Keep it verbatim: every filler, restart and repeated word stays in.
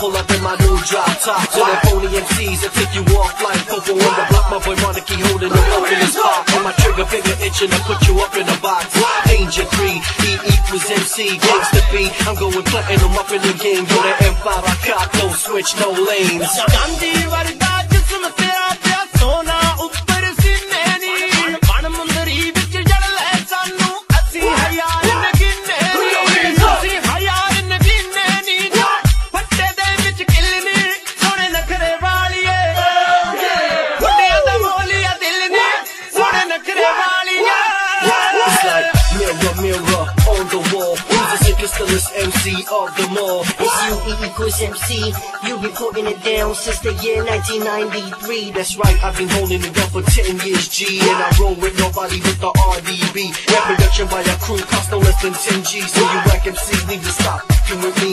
pull up in my new drop top. To the phony M Cs that take you off like Popo on the block. My boy Monarchy holding you up in his spot. And my trigger finger itching to put you up in a box. Danger three, E equals M C, gangsta B. I'm going platinum up in the game. Yo, the M five I cop, no switch, no lanes. Mirror, mirror on the wall, who's the sickest M C of them all? It's you, E equals M C. You been putting it down since the year nineteen ninety-three. That's right, I've been holding it down for ten years, G. And I roll with nobody but the R D B. That production by a crew cost no less than ten G. So you whack M Cs need to stop fucking with me